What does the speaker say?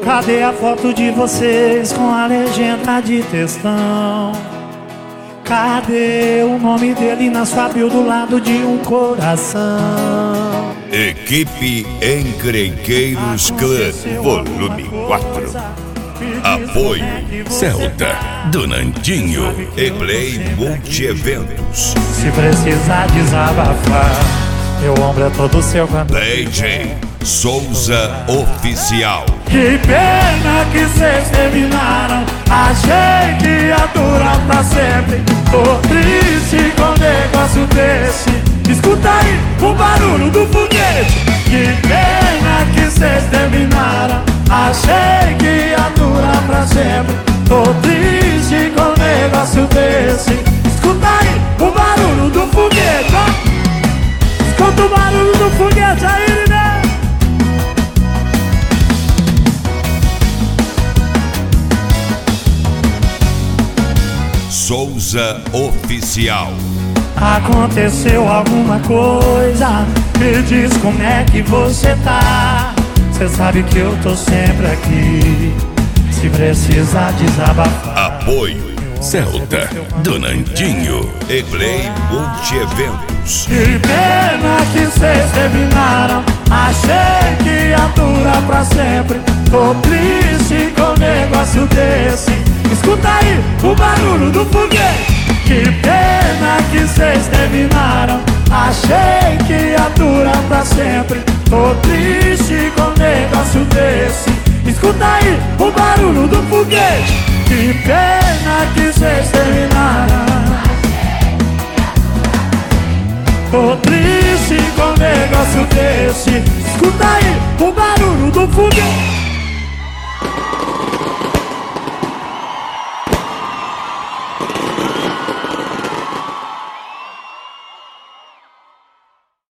Cadê a foto de vocês com a legenda de textão? Cadê o nome dele na sua bio do lado de um coração? Equipe Encrenqueiros Clã, volume 4. Apoio Celta, do Nandinho e Play Multieventos. Se precisar desabafar, meu ombro é todo seu quando... DJ Souza Oficial. Que pena que vocês terminaram, achei que ia durar pra sempre. Tô triste com um negócio desse. Escuta aí o barulho do foguete. Que pena que vocês terminaram, achei que ia durar pra sempre. Tô triste com um negócio desse. Escuta aí o barulho do foguete, ó. Escuta o barulho do foguete aí, né? Souza Oficial. Aconteceu alguma coisa, me diz como é que você tá. Cê sabe que eu tô sempre aqui, se precisar desabafar. Apoio Celta, do Nandinho e Play Multieventos. Que pena que cês terminaram, achei que ia durar pra sempre. Tô triste com um negócio desse. Escuta aí o barulho do foguete. Que pena que cês terminaram, achei que ia durar pra sempre. Tô triste com um negócio desse. Escuta aí o barulho do foguete. Que pena que cês terminaram, tô triste com um negócio desse. Escuta aí o barulho do foguete.